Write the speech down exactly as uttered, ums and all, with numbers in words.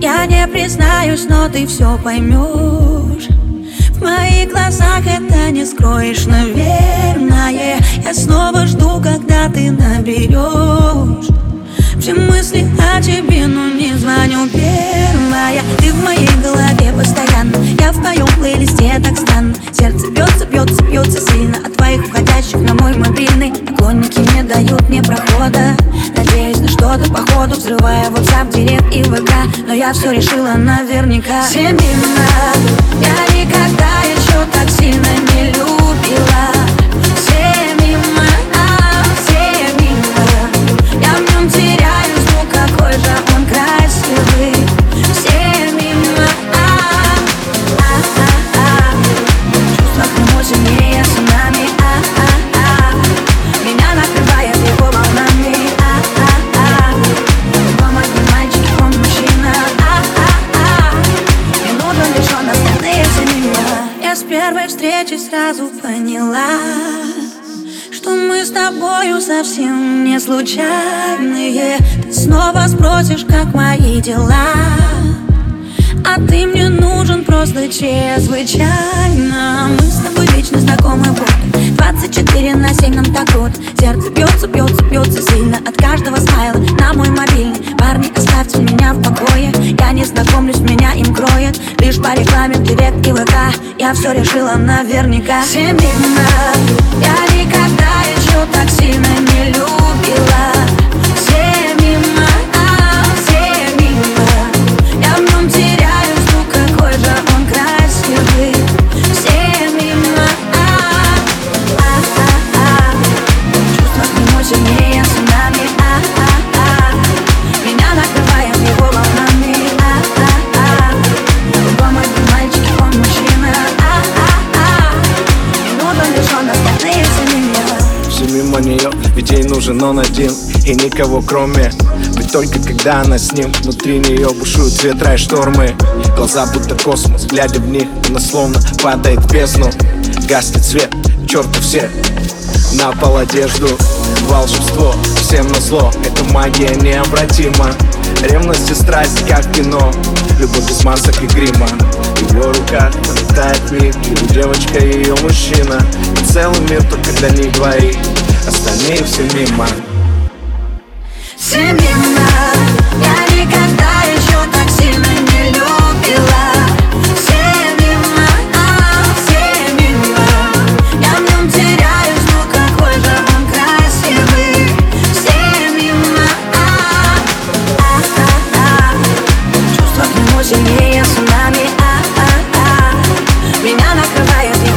Я не признаюсь, но ты все поймешь. В моих глазах это не скроешь, наверное. Я снова жду, когда ты наберешь. Все мысли о тебе, но не звоню первая. Ты в моей голове постоянно, я в твоем плейлисте так странно. Сердце бьется, бьется, бьется сильно от твоих входящих на мой мобильный. Поклонники не дают мне прохода. Надеюсь на что-то по ходу, взрывая WhatsApp, Директ и ВК. Но я все решила наверняка. Все мимо, я никогда еще так сильно не любила. Все мимо, а, все мимо. Я в нем теряюсь, ну какой же он красивый. Все мимо, а, а, а, а. Чувства к нему сильнее цунами, а, а, а. Меня накрывает его волнами, а, а, а. Он один мальчик, он мужчина, а, а, а. Не нужен лишь он, остальные все мимо. Я с первой встречи сразу поняла, что мы с тобою совсем не случайные. Ты снова спросишь, как мои дела, а ты мне нужен просто чрезвычайно. Мы с тобой вечно знакомы будто двадцать четыре на семь, нам так круто. Сердце бьется, бьется, бьется сильно от каждого смайла на мой мобильный. Парни, оставьте меня в покое, я не знакомлюсь, меня им кроет лишь по рекламе в Директ и ВК. Я все решила наверняка. Все мимо, я никогда еще так сильно не любила. Все мимо, а, все мимо. Я в нем теряюсь, ну какой же он красивый. Все мимо, а, а, а, а. Чувства к нему сильнее цунами, а, а, а. Меня накрывает его волнами, а, а, а. Другой один мальчик, он мужчина, а, а, а. Не нужен лишь он, остальные все мимо. Все мимо нее, ведь ей нужен он один и никого кроме. Ведь только когда она с ним, внутри нее бушуют ветра и штормы. Глаза будто космос, глядя в них, она словно падает в бездну. Гаснет свет, к черту все, на пол одежду. Волшебство, всем назло, эта магия необратима. Ревность и страсть, как кино, любовь без масок и грима. В его руках пролетает миг, его девочка и ее мужчина. И целый мир только для них двоих, остальные все мимо. Все мимо, я никогда еще так сильно не любила. Все мимо, а, все мимо. Я в нем теряюсь, ну какой же он красивый. Все мимо, а, а, а, а. Чувства к нему сильнее цунами, а, а, а. Меня накрывает его